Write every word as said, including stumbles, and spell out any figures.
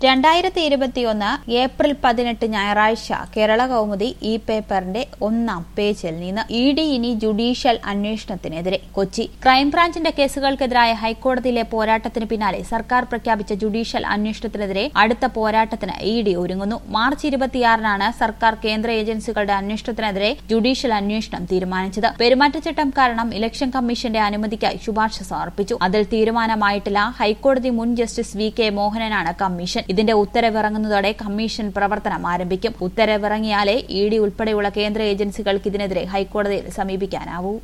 രണ്ടായിരത്തി ഇരുപത്തിയൊന്ന് ഏപ്രിൽ പതിനെട്ട് ഞായറാഴ്ച കേരള കൗമുദി ഈ പേപ്പറിന്റെ ഒന്നാം പേജിൽ നിന്ന് ഇ ഡി ഇനി ജുഡീഷ്യൽ അന്വേഷണത്തിനെതിരെ. കൊച്ചി ക്രൈംബ്രാഞ്ചിന്റെ കേസുകൾക്കെതിരായ ഹൈക്കോടതിയിലെ പോരാട്ടത്തിന് പിന്നാലെ സർക്കാർ പ്രഖ്യാപിച്ച ജുഡീഷ്യൽ അന്വേഷണത്തിനെതിരെ അടുത്ത പോരാട്ടത്തിന് ഇ ഡി ഒരുങ്ങുന്നു. മാർച്ച് ഇരുപത്തിയാറിനാണ് സർക്കാർ കേന്ദ്ര ഏജൻസികളുടെ അന്വേഷണത്തിനെതിരെ ജുഡീഷ്യൽ അന്വേഷണം തീരുമാനിച്ചത്. പെരുമാറ്റച്ചട്ടം കാരണം ഇലക്ഷൻ കമ്മീഷന്റെ അനുമതിക്കായി ശുപാർശ സമർപ്പിച്ചു. അതിൽ തീരുമാനമായിട്ടില്ല. ഹൈക്കോടതി മുൻ ജസ്റ്റിസ് വി കെ മോഹനനാണ് കമ്മീഷൻ. ഇതിന്റെ ഉത്തരവിറങ്ങുന്നതോടെ കമ്മീഷൻ പ്രവർത്തനം ആരംഭിക്കും. ഉത്തരവിറങ്ങിയാലേ ഇ ഡി ഉൾപ്പെടെയുള്ള കേന്ദ്ര ഏജൻസികൾക്ക് ഇതിനെതിരെ ഹൈക്കോടതിയിൽ സമീപിക്കാനാവൂ.